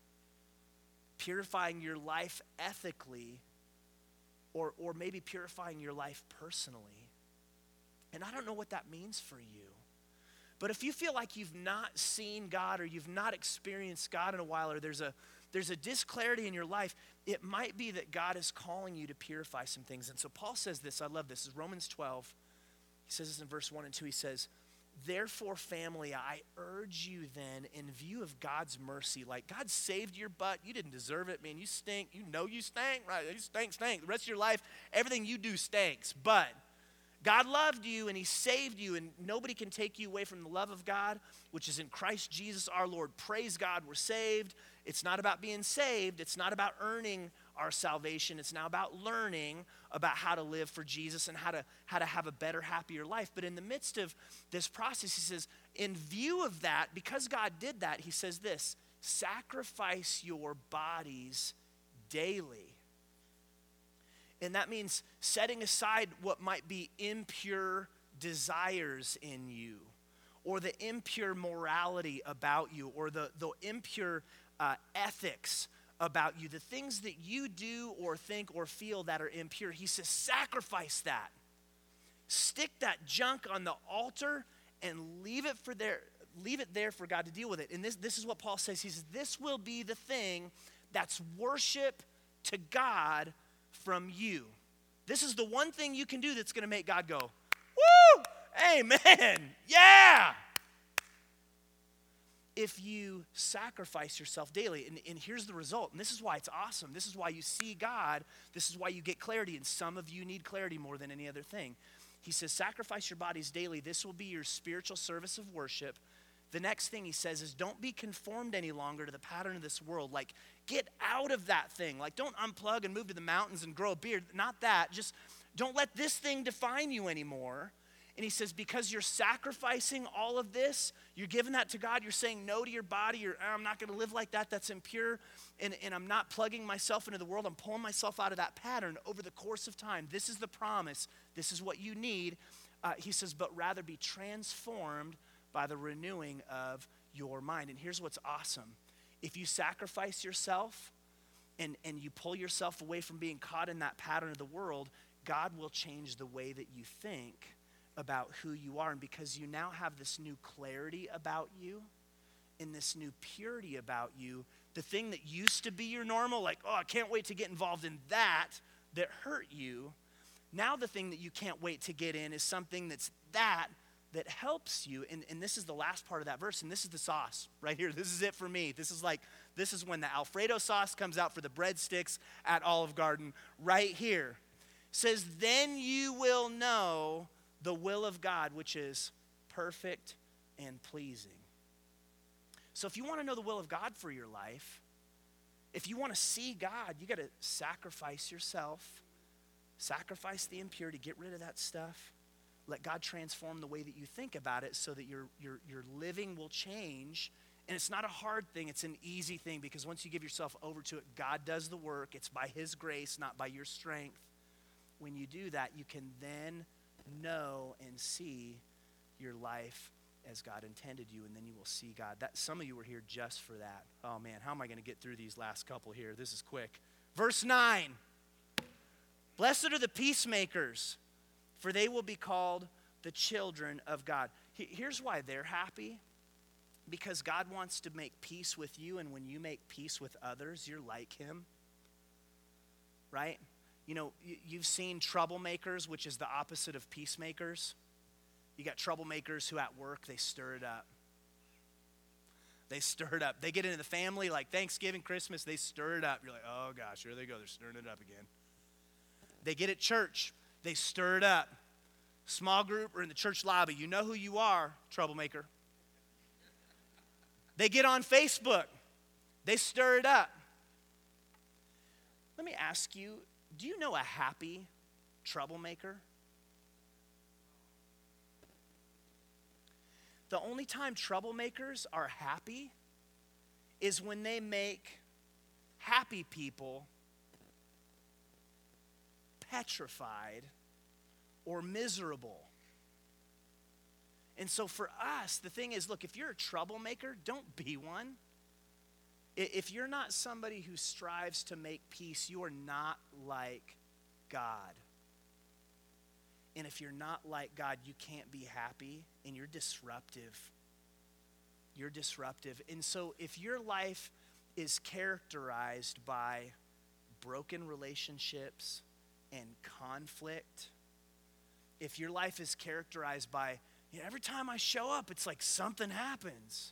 purifying your life ethically, or maybe purifying your life personally. And I don't know what that means for you. But if you feel like you've not seen God or you've not experienced God in a while, or there's a disclarity in your life, it might be that God is calling you to purify some things. And so Paul says this, I love this, is Romans 12. He says this in verse 1 and 2. He says, therefore, family, I urge you then, in view of God's mercy, like God saved your butt. You didn't deserve it, man. You stink. You know you stink, right? You stink. The rest of your life, everything you do stinks. But God loved you and He saved you, and nobody can take you away from the love of God, which is in Christ Jesus our Lord. Praise God, we're saved. It's not about being saved. It's not about earning our salvation. It's now about learning about how to live for Jesus and how to have a better, happier life. But in the midst of this process, he says, in view of that, because God did that, he says this, sacrifice your bodies daily. And that means setting aside what might be impure desires in you, or the impure morality about you, or the impure ethics about you, the things that you do or think or feel that are impure. He says, sacrifice that. Stick that junk on the altar and leave it there for God to deal with it. And this is what Paul says. He says, this will be the thing that's worship to God from you. This is the one thing you can do that's going to make God go, woo, amen, yeah. If you sacrifice yourself daily, and here's the result, and this is why it's awesome. This is why you see God. This is why you get clarity, and some of you need clarity more than any other thing. He says, sacrifice your bodies daily. This will be your spiritual service of worship. The next thing he says is, don't be conformed any longer to the pattern of this world. Like, get out of that thing. Like, don't unplug and move to the mountains and grow a beard. Not that. Just don't let this thing define you anymore. And he says, because you're sacrificing all of this, you're giving that to God, you're saying no to your body, I'm not going to live like that, that's impure, and I'm not plugging myself into the world, I'm pulling myself out of that pattern over the course of time. This is the promise. This is what you need. He says, but rather be transformed by the renewing of your mind. And here's what's awesome. If you sacrifice yourself and you pull yourself away from being caught in that pattern of the world, God will change the way that you think about who you are. And because you now have this new clarity about you and this new purity about you, the thing that used to be your normal, like, oh, I can't wait to get involved in that hurt you, now the thing that you can't wait to get in is something that helps you. And this is the last part of that verse, and this is the sauce right here. This is it for me. This is when the Alfredo sauce comes out for the breadsticks at Olive Garden right here. It says, then you will know the will of God, which is perfect and pleasing. So if you want to know the will of God for your life, if you want to see God, you got to sacrifice yourself, sacrifice the impurity, get rid of that stuff. Let God transform the way that you think about it so that your living will change. And it's not a hard thing, it's an easy thing, because once you give yourself over to it, God does the work. It's by His grace, not by your strength. When you do that, you can then know and see your life as God intended you, and then you will see God. That some of you were here just for that. Oh man, how am I going to get through these last couple here? This is quick. Verse 9. Blessed are the peacemakers, for they will be called the children of God. Here's why they're happy. Because God wants to make peace with you, and when you make peace with others, you're like Him. Right? You know, you've seen troublemakers, which is the opposite of peacemakers. You got troublemakers who at work, they stir it up. They stir it up. They get into the family, like Thanksgiving, Christmas, they stir it up. You're like, oh gosh, here they go. They're stirring it up again. They get at church. They stir it up. Small group or in the church lobby. You know who you are, troublemaker. They get on Facebook. They stir it up. Let me ask you, do you know a happy troublemaker? The only time troublemakers are happy is when they make happy people petrified or miserable. And so for us, the thing is, look, if you're a troublemaker, don't be one. If you're not somebody who strives to make peace, you are not like God. And if you're not like God, you can't be happy, and you're disruptive. You're disruptive. And so if your life is characterized by broken relationships and conflict, if your life is characterized by, every time I show up, it's like something happens.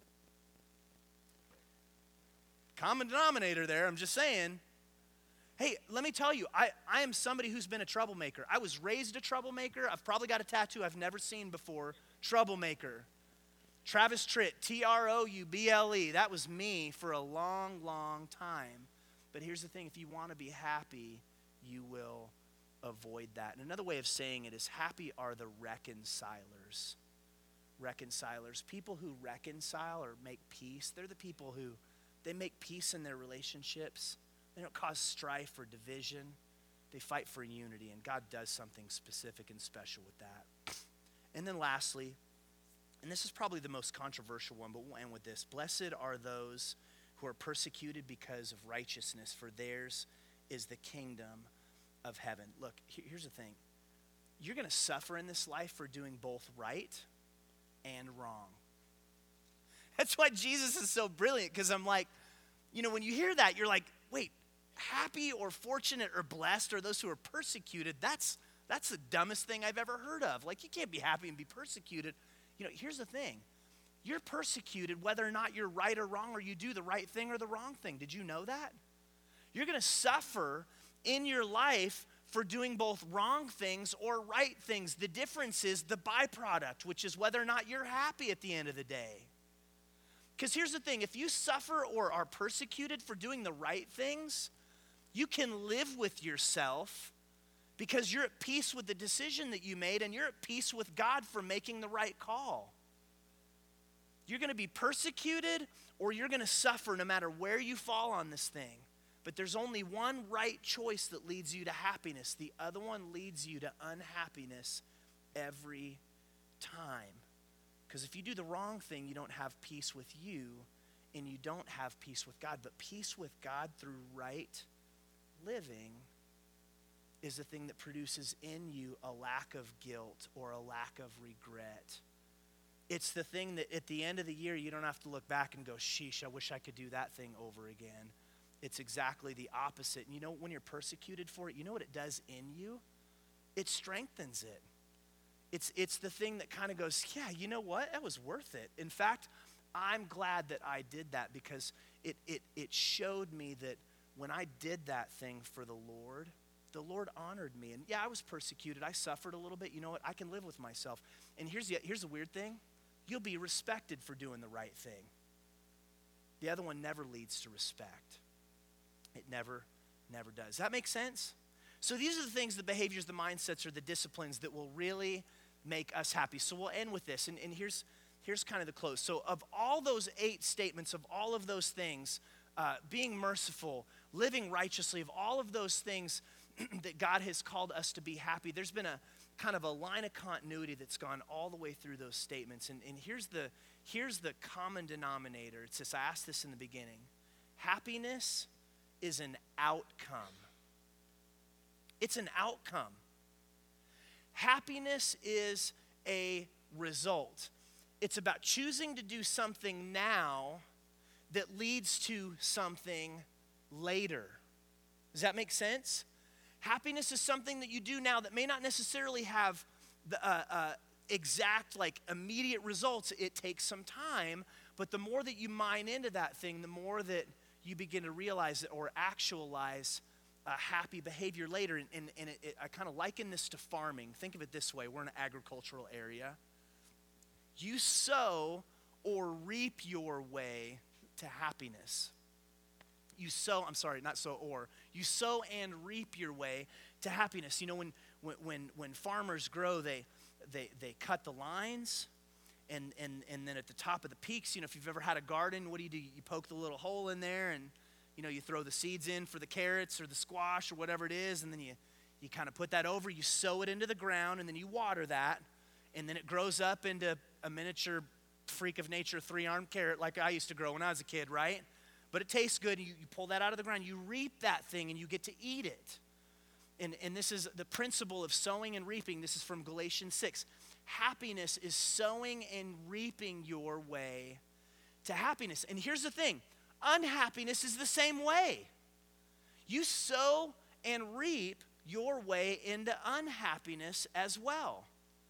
Common denominator there, I'm just saying. Hey, let me tell you, I am somebody who's been a troublemaker. I was raised a troublemaker. I've probably got a tattoo I've never seen before. Troublemaker. Travis Tritt, Trouble. That was me for a long, long time. But here's the thing, if you want to be happy, you will avoid that. And another way of saying it is happy are the reconcilers. Reconcilers. People who reconcile or make peace, they're the people who, they make peace in their relationships. They don't cause strife or division. They fight for unity, and God does something specific and special with that. And then lastly, and this is probably the most controversial one, but we'll end with this. Blessed are those who are persecuted because of righteousness, for theirs is the kingdom of heaven. Look, here's the thing. You're going to suffer in this life for doing both right and wrong. That's why Jesus is so brilliant, because I'm like, when you hear that, you're like, wait, happy or fortunate or blessed are those who are persecuted. That's the dumbest thing I've ever heard of. Like, you can't be happy and be persecuted. Here's the thing. You're persecuted whether or not you're right or wrong, or you do the right thing or the wrong thing. Did you know that? You're going to suffer in your life for doing both wrong things or right things. The difference is the byproduct, which is whether or not you're happy at the end of the day. Because here's the thing, if you suffer or are persecuted for doing the right things, you can live with yourself because you're at peace with the decision that you made, and you're at peace with God for making the right call. You're going to be persecuted or you're going to suffer no matter where you fall on this thing. But there's only one right choice that leads you to happiness. The other one leads you to unhappiness every time. Because if you do the wrong thing, you don't have peace with you, and you don't have peace with God. But peace with God through right living is the thing that produces in you a lack of guilt or a lack of regret. It's the thing that at the end of the year, you don't have to look back and go, sheesh, I wish I could do that thing over again. It's exactly the opposite. And when you're persecuted for it, you know what it does in you? It strengthens it. It's the thing that kind of goes, yeah, you know what? That was worth it. In fact, I'm glad that I did that, because it showed me that when I did that thing for the Lord honored me. And yeah, I was persecuted. I suffered a little bit. You know what? I can live with myself. And here's the weird thing. You'll be respected for doing the right thing. The other one never leads to respect. It never does. Does that make sense? So these are the things, the behaviors, the mindsets, or the disciplines that will really make us happy. So we'll end with this, and here's kind of the close. So of all those 8 statements, of all of those things, being merciful, living righteously, of all of those things that God has called us to be happy, there's been a kind of a line of continuity that's gone all the way through those statements. And here's the common denominator. It's this, I asked this in the beginning. Happiness is an outcome. It's an outcome. Happiness is a result. It's about choosing to do something now that leads to something later. Does that make sense? Happiness is something that you do now that may not necessarily have exact, like immediate results. It takes some time, but the more that you mine into that thing, the more that you begin to realize it or actualize happy behavior later. And I kind of liken this to farming. Think of it this way. We're in an agricultural area. You sow or reap your way to happiness. You sow and reap your way to happiness. You know, when farmers grow, they cut the lines, and then at the top of the peaks, you know, if you've ever had a garden, what do? You poke the little hole in there, and you know, you throw the seeds in for the carrots or the squash or whatever it is, and then you kind of put that over, you sow it into the ground, and then you water that, and then it grows up into a miniature freak of nature 3-armed carrot like I used to grow when I was a kid, right? But it tastes good, and you pull that out of the ground. You reap that thing, and you get to eat it. And this is the principle of sowing and reaping. This is from Galatians 6. Happiness is sowing and reaping your way to happiness. And here's the thing. Unhappiness is the same way. You sow and reap your way into unhappiness as well.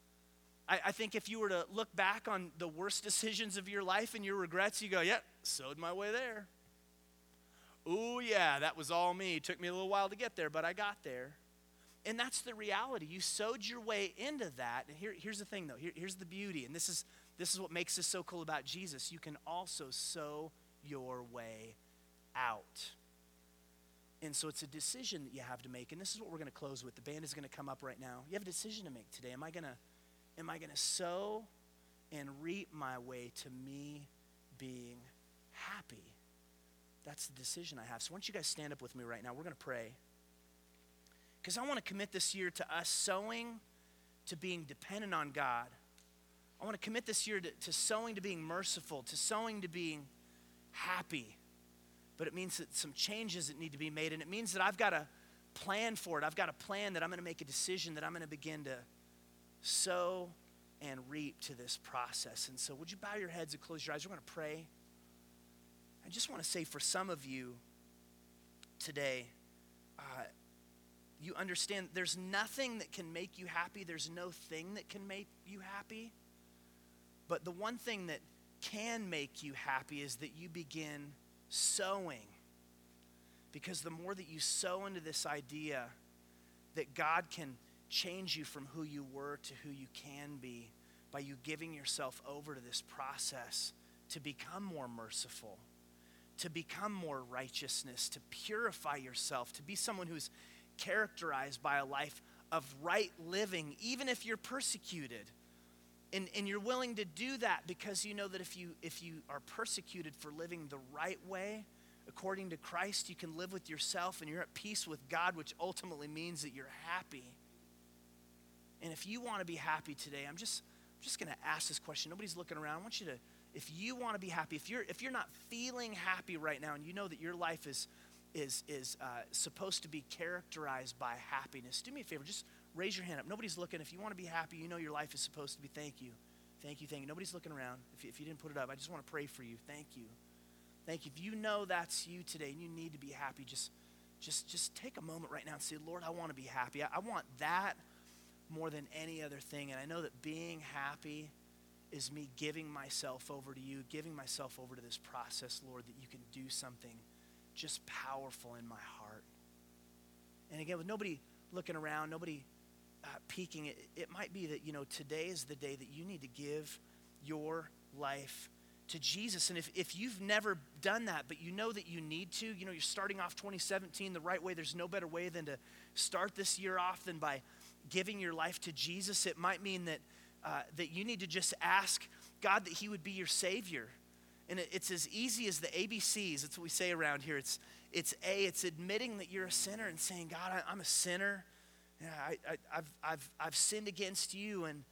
I think if you were to look back on the worst decisions of your life and your regrets, you go, yep, sowed my way there. Oh, yeah, that was all me. It took me a little while to get there, but I got there. And that's the reality. You sowed your way into that. And here's the thing, though. Here's the beauty. And this is what makes this so cool about Jesus. You can also sow your way out. And so it's a decision that you have to make. And this is what we're going to close with. The band is going to come up right now. You have a decision to make today. Am I going to sow and reap my way to me being happy? That's the decision I have. So why don't you guys stand up with me right now? We're going to pray. Because I want to commit this year to us sowing to being dependent on God. I want to commit this year to sowing to being merciful, to sowing to being happy. But it means that some changes that need to be made, and it means that I've got to plan for it. I've got a plan that I'm going to make a decision that I'm going to begin to sow and reap to this process. And so would you bow your heads and close your eyes? We're going to pray. I just want to say for some of you today, you understand there's nothing that can make you happy. There's no thing that can make you happy. But the one thing that can make you happy is that you begin sowing. Because the more that you sow into this idea that God can change you from who you were to who you can be by you giving yourself over to this process to become more merciful, to become more righteousness, to purify yourself, to be someone who's characterized by a life of right living, even if you're persecuted. And you're willing to do that because you know that if you are persecuted for living the right way, according to Christ, you can live with yourself and you're at peace with God, which ultimately means that you're happy. And if you want to be happy today, I'm just going to ask this question. Nobody's looking around. I want you to, if you want to be happy, if you're not feeling happy right now and you know that your life is supposed to be characterized by happiness, do me a favor, just raise your hand up. Nobody's looking. If you want to be happy, you know your life is supposed to be. Thank you. Nobody's looking around. If you didn't put it up, I just want to pray for you. Thank you. If you know that's you today and you need to be happy, just take a moment right now and say, Lord, I want to be happy. I want that more than any other thing. And I know that being happy is me giving myself over to you, giving myself over to this process, Lord, that you can do something just powerful in my heart. And again, with nobody looking around, nobody peeking, it might be that, today is the day that you need to give your life to Jesus. And if you've never done that, but you know that you need to, you're starting off 2017 the right way, there's no better way than to start this year off than by giving your life to Jesus. It might mean that you need to just ask God that he would be your Savior. And it's as easy as the ABCs. That's what we say around here. It's admitting that you're a sinner and saying, God, I'm a sinner. Yeah, I've sinned against you and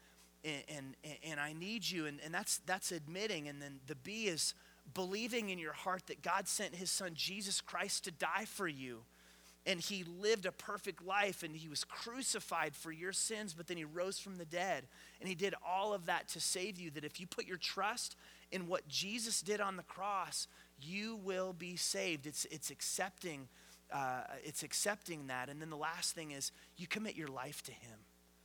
I need you. And that's admitting. And then the B is believing in your heart that God sent his son Jesus Christ to die for you. And he lived a perfect life and he was crucified for your sins, but then he rose from the dead. And he did all of that to save you, that if you put your trust in what Jesus did on the cross, you will be saved. It's accepting that. And then the last thing is you commit your life to him.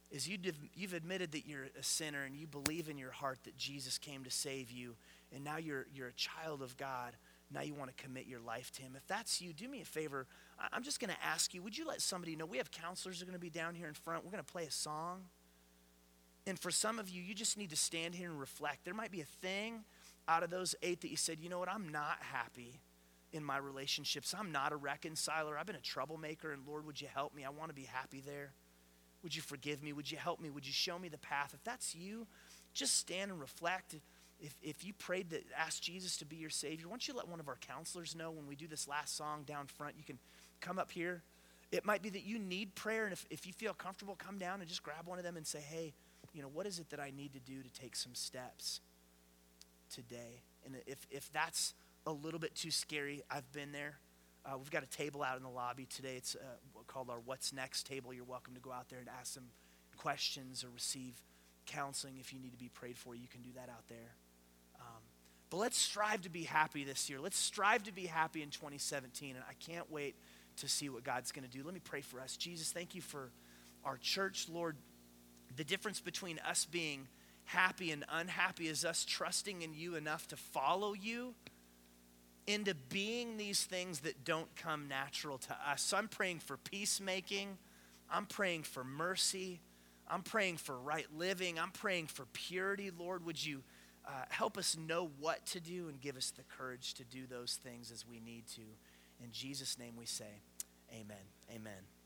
is you've admitted that you're a sinner and you believe in your heart that Jesus came to save you, and now you're a child of God. Now you want to commit your life to him. If that's you, do me a favor. I'm just going to ask you, would you let somebody know? We have counselors who are going to be down here in front. We're going to play a song. And for some of you, you just need to stand here and reflect. There might be a thing out of those 8 that you said, you know what, I'm not happy in my relationships. I'm not a reconciler. I've been a troublemaker, and Lord, would you help me? I want to be happy there. Would you forgive me? Would you help me? Would you show me the path? If that's you, just stand and reflect. If you prayed to ask Jesus to be your Savior, why don't you let one of our counselors know when we do this last song down front? You can come up here. It might be that you need prayer, and if you feel comfortable, come down and just grab one of them and say, hey, what is it that I need to do to take some steps today? And if that's a little bit too scary, I've been there. We've got a table out in the lobby today. It's called our What's Next table. You're welcome to go out there and ask some questions or receive counseling. If you need to be prayed for, you can do that out there. But let's strive to be happy this year. Let's strive to be happy in 2017, and I can't wait to see what God's going to do. Let me pray for us. Jesus, thank you for our church, Lord. The difference between us being happy and unhappy is us trusting in you enough to follow you into being these things that don't come natural to us. So I'm praying for peacemaking. I'm praying for mercy. I'm praying for right living. I'm praying for purity. Lord, would you help us know what to do and give us the courage to do those things as we need to. In Jesus' name we say, amen. Amen.